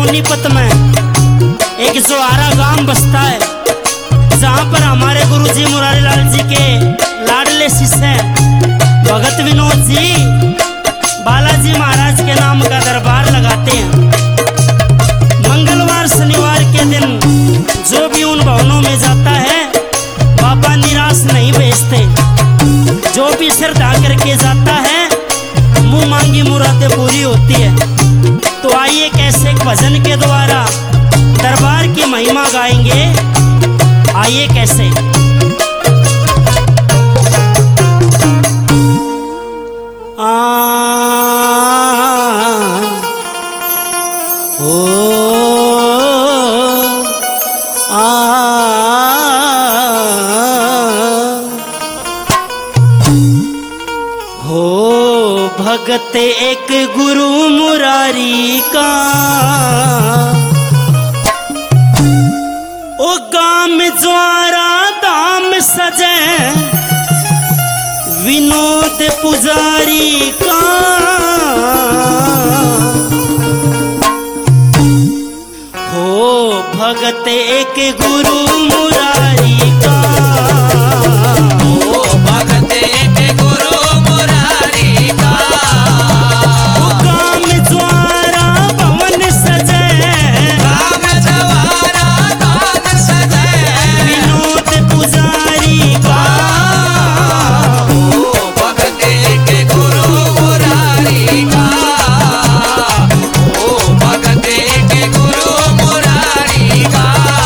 सोनीपत में एक जोआरा गांव बसता है, जहाँ पर हमारे गुरुजी मुरारी लाल जी के लाडले शिष्य भगत विनोद जी बालाजी महाराज के नाम का दरबार लगाते हैं। मंगलवार शनिवार के दिन जो भी उन भवनों में जाता है बाबा निराश नहीं भेजते। जो भी श्रद्धा करके जाता है मुंह मांगी मुरादें पूरी होती है। तो आइए कैसे भजन के द्वारा दरबार की महिमा गाएंगे। आइए कैसे हो भगत एक गुरु मुरारी का ओ गाम ज्वारा दाम सजे विनोद पुजारी का हो भगत एक गुरु मुरारी का ओ भगत एक गुरु मुरारी का ओ गाम ज्वारा भवन सजे गाम जवारा दान सजे विनोद पुजारी का ओ भगत एक गुरु मुरारी का ओ भगत एक गुरु मुरारी का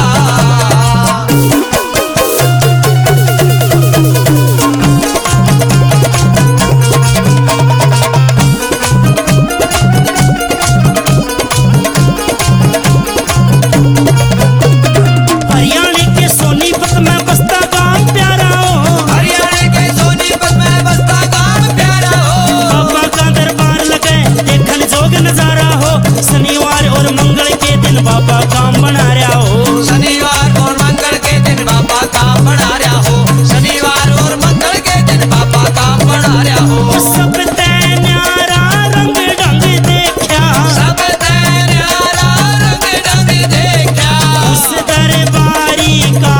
हरियाणा के सोनीपत में बसता गांव प्यारा हो। हरियाणा के सोनीपत में बसता गांव प्यारा हो। बाबा का दरबार लगे देखन जोग नजारा हो। शनिवार और मंगल के दिन बाबा काम बना रहा हो। शनिवार और मंगल के दिन बाबा काम बना रहा हो। शनिवार और मंगल के दिन बाबा काम बना रहा हो। सब ते न्यारा रंग ढंग देखा सब न्यारा रंग ढंग देखा उस दरबारी का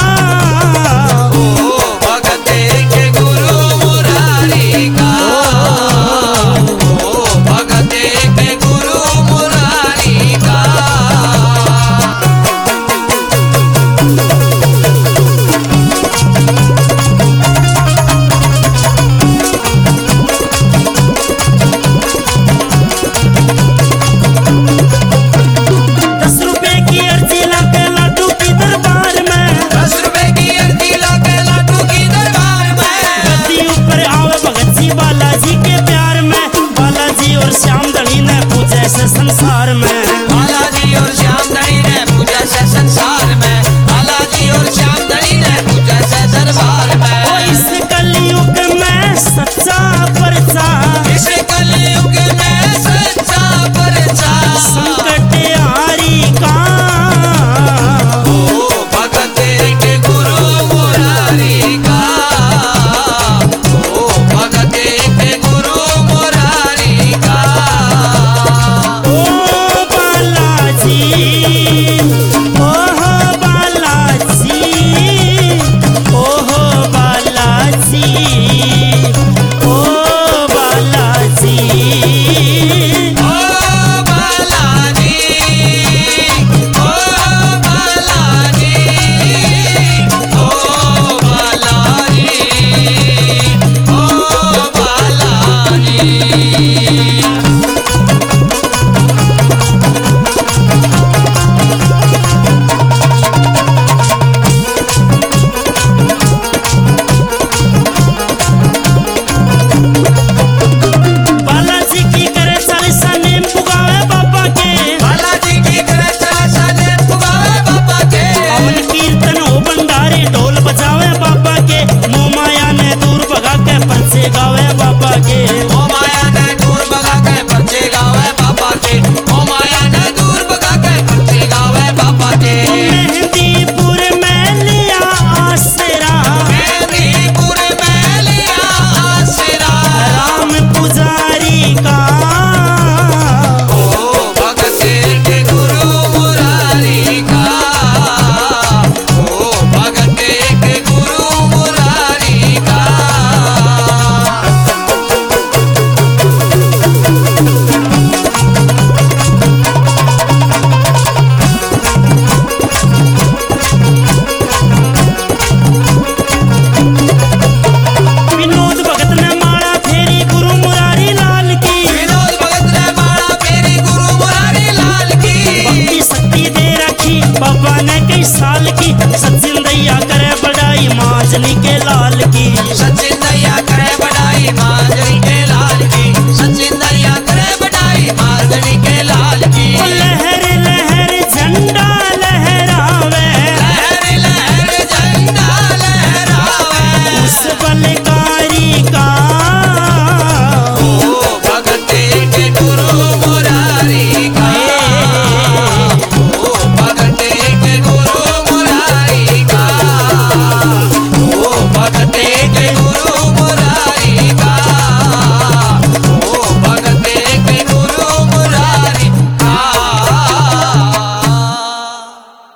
ओ भगत के गुरु मुरारी का ओ भगत के गुरु मुरारी का ₹10 की अर्जी लाके लाडू की दरबार में 10 रुपए की अर्जी लाके लाडू की दरबार में गद्दी ऊपर आवे भगत जी बाला